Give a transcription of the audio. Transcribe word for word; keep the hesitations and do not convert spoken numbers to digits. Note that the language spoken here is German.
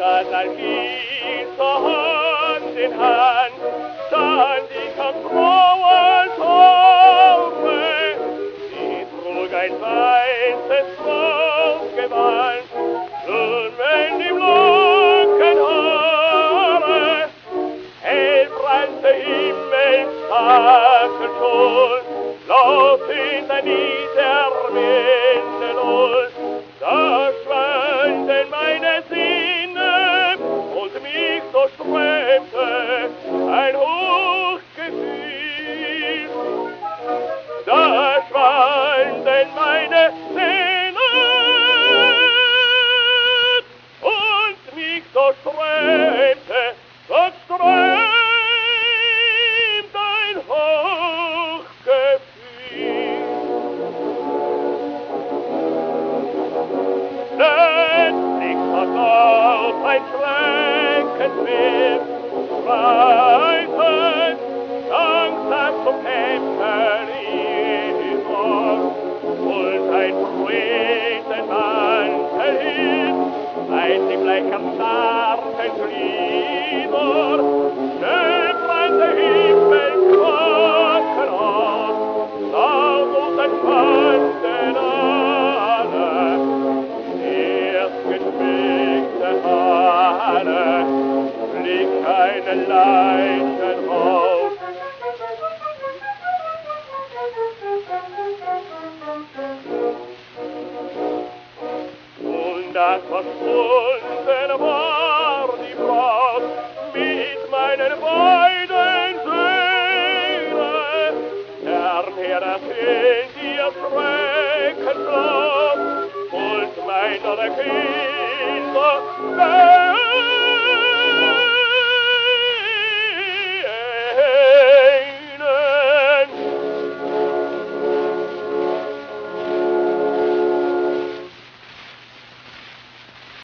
das Alpin zur Hand in Hand, stand ich am grauen Tore. Sie trug ein weißes Traumgewand, nun wenn die Lockenhaare hell brannte Himmelstafel schon, laut in der Niederwinde null. Da schwanden meine Sinne und mich so strömte ein Hochgefühl. Da schwanden meine Sinne und mich so strömte, so strömt ein Hochgefühl. Plötzlich hat auf ein Schreckenwind reisen, langsam zum Tempel über, und ein frühen Mantel hin, ein sie gleich am starken Glieder, schnell brannte Himmel Quaken aus, laut und entschwanden alle, erst geschminkte Haare, blieb keine Leichen auf. Und das verschwunden war die Braut mit meinen beiden Söhnen, fernher ertönt ihr Schreckenschlag und meine Kinder